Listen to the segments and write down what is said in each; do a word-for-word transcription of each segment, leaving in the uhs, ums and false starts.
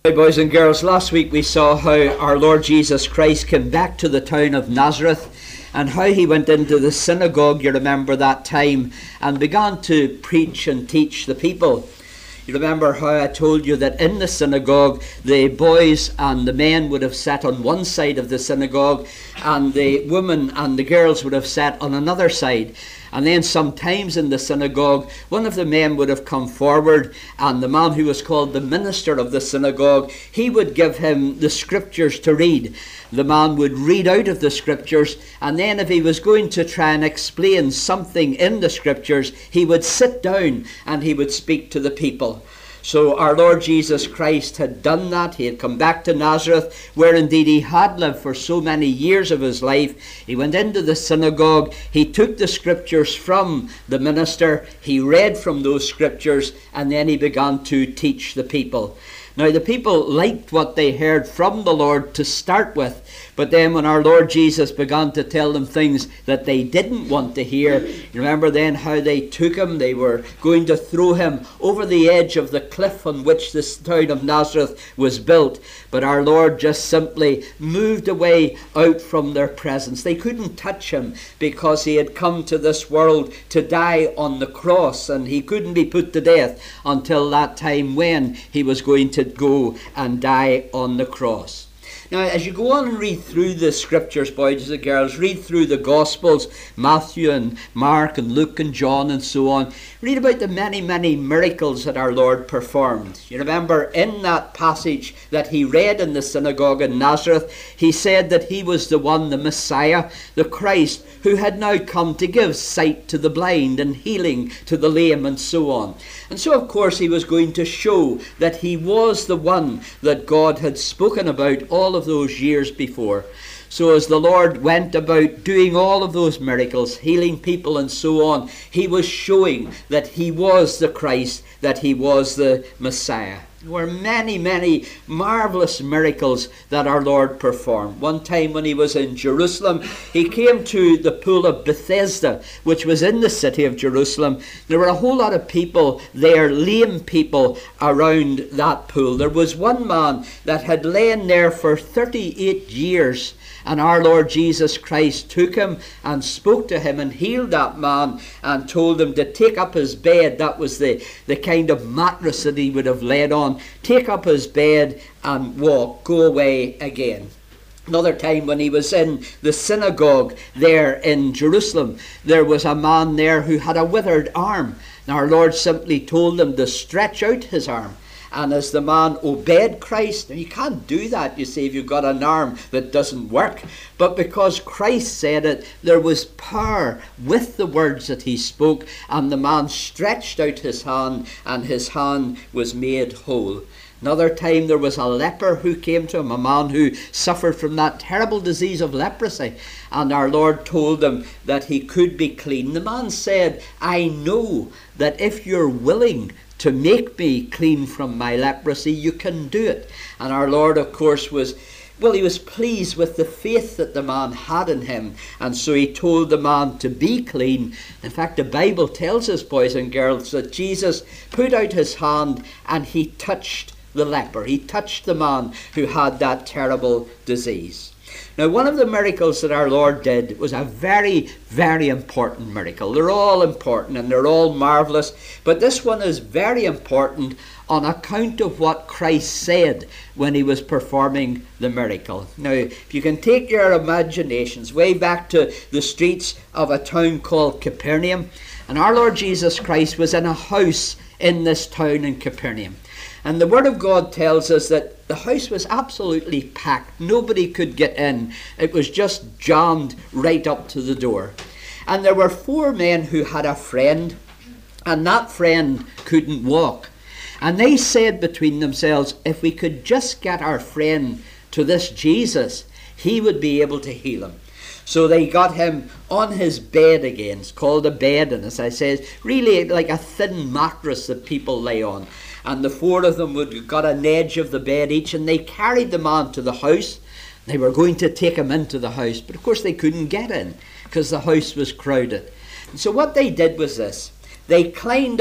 Hey boys and girls, last week we saw how our Lord Jesus Christ came back to the town of Nazareth and how he went into the synagogue, you remember that time, and began to preach and teach the people. You remember how I told you that in the synagogue the boys and the men would have sat on one side of the synagogue and the women and the girls would have sat on another side. And then sometimes in the synagogue, one of the men would have come forward, and the man who was called the minister of the synagogue, he would give him the scriptures to read. The man would read out of the scriptures, and then if he was going to try and explain something in the scriptures, he would sit down and he would speak to the people. So our Lord Jesus Christ had done that. He had come back to Nazareth, where indeed he had lived for so many years of his life. He went into the synagogue. He took the scriptures from the minister. He read from those scriptures, and then he began to teach the people. Now the people liked what they heard from the Lord to start with, but then when our Lord Jesus began to tell them things that they didn't want to hear, you remember then how they took him. They were going to throw him over the edge of the cliff on which this town of Nazareth was built, but our Lord just simply moved away out from their presence. They couldn't touch him because he had come to this world to die on the cross, and he couldn't be put to death until that time when he was going to go and die on the cross. Now, as you go on and read through the scriptures, boys and girls, read through the Gospels, Matthew and Mark and Luke and John and so on, read about the many, many miracles that our Lord performed. You remember in that passage that he read in the synagogue in Nazareth, he said that he was the one, the Messiah, the Christ, who had now come to give sight to the blind and healing to the lame and so on. And so, of course, he was going to show that he was the one that God had spoken about all of those years before. So as the Lord went about doing all of those miracles, healing people and so on, he was showing that he was the Christ, that he was the Messiah. There were many, many marvelous miracles that our Lord performed. One time when he was in Jerusalem, he came to the pool of Bethesda, which was in the city of Jerusalem. There were a whole lot of people there, lame people, around that pool. There was one man that had lain there for thirty-eight years, and our Lord Jesus Christ took him and spoke to him and healed that man and told him to take up his bed. That was the, the kind of mattress that he would have laid on. Take up his bed and walk, go away again. Another time when he was in the synagogue there in Jerusalem, there was a man there who had a withered arm. Now our Lord simply told him to stretch out his arm. And as the man obeyed Christ, and you can't do that, you see, if you've got an arm that doesn't work. But because Christ said it, there was power with the words that he spoke, and the man stretched out his hand, and his hand was made whole. Another time there was a leper who came to him, a man who suffered from that terrible disease of leprosy. And our Lord told him that he could be clean. The man said, I know that if you're willing to make me clean from my leprosy, you can do it. And our Lord, of course, was, well, he was pleased with the faith that the man had in him. And so he told the man to be clean. In fact, the Bible tells us, boys and girls, that Jesus put out his hand and he touched the leper. He touched the man who had that terrible disease. Now, one of the miracles that our Lord did was a very, very important miracle. They're all important and they're all marvelous, but this one is very important on account of what Christ said when he was performing the miracle. Now, if you can take your imaginations way back to the streets of a town called Capernaum, and our Lord Jesus Christ was in a house in this town in Capernaum. And the Word of God tells us that the house was absolutely packed. Nobody could get in. It was just jammed right up to the door. And there were four men who had a friend, and that friend couldn't walk. And they said between themselves, if we could just get our friend to this Jesus, he would be able to heal him. So they got him on his bed again. It's called a bed, and as I said, really like a thin mattress that people lay on. And the four of them would have got an edge of the bed each, and they carried the man to the house. They were going to take him into the house, but of course they couldn't get in because the house was crowded. And so what they did was this. They climbed up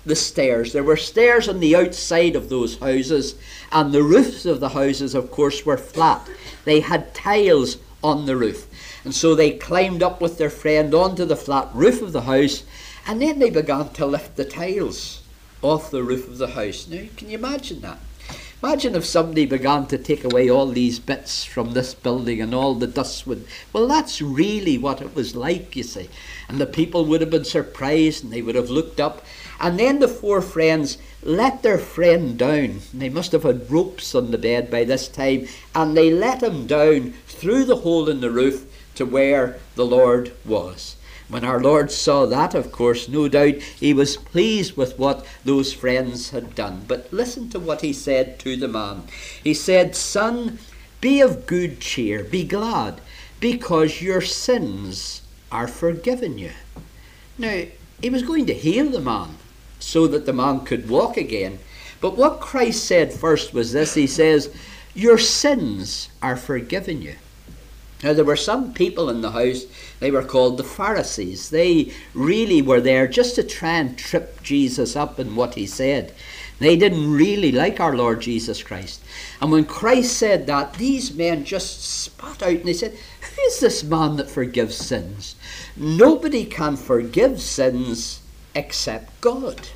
the stairs. There were stairs on the outside of those houses, and the roofs of the houses, of course, were flat. They had tiles on the roof. And so they climbed up with their friend onto the flat roof of the house, and then they began to lift the tiles off the roof of the house. Now, can you imagine that? Imagine if somebody began to take away all these bits from this building and all the dust would... Well, that's really what it was like, you see. And the people would have been surprised, and they would have looked up. And then the four friends let their friend down. They must have had ropes on the bed by this time. And they let him down through the hole in the roof to where the Lord was. When our Lord saw that, of course, no doubt he was pleased with what those friends had done. But listen to what he said to the man. He said, "Son, be of good cheer, be glad, because your sins are forgiven you." Now, he was going to heal the man so that the man could walk again. But what Christ said first was this. He says, "Your sins are forgiven you." Now, there were some people in the house, they were called the Pharisees. They really were there just to try and trip Jesus up in what he said. They didn't really like our Lord Jesus Christ. And when Christ said that, these men just spat out and they said, "Who is this man that forgives sins? Nobody can forgive sins except God."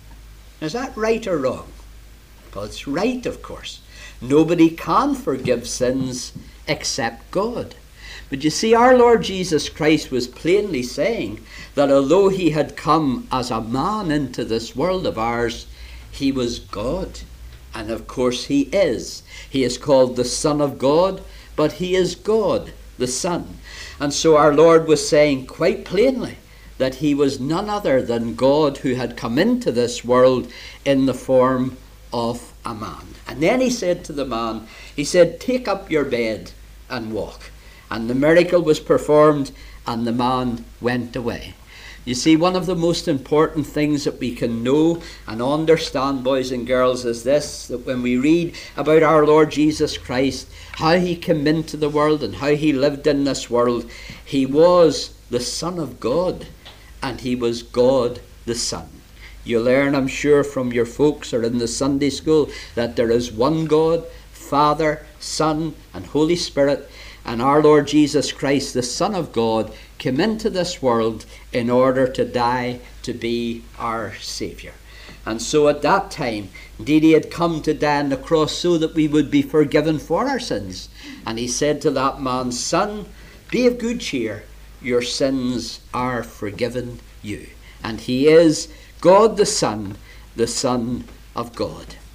Is that right or wrong? Well, it's right, of course. Nobody can forgive sins except God. But you see, our Lord Jesus Christ was plainly saying that although he had come as a man into this world of ours, he was God. And of course he is. He is called the Son of God, but he is God, the Son. And so our Lord was saying quite plainly that he was none other than God who had come into this world in the form of a man. And then he said to the man, he said, "Take up your bed and walk." And the miracle was performed, and the man went away. You see, one of the most important things that we can know and understand, boys and girls, is this, that when we read about our Lord Jesus Christ, how he came into the world and how he lived in this world, he was the Son of God, and he was God the Son. You learn, I'm sure, from your folks or in the Sunday school that there is one God, Father, Son, and Holy Spirit, and our Lord Jesus Christ, the Son of God, came into this world in order to die to be our Saviour. And so at that time, indeed, he had come to die on the cross so that we would be forgiven for our sins. And he said to that man, "Son, be of good cheer, your sins are forgiven you." And he is God the Son, the Son of God.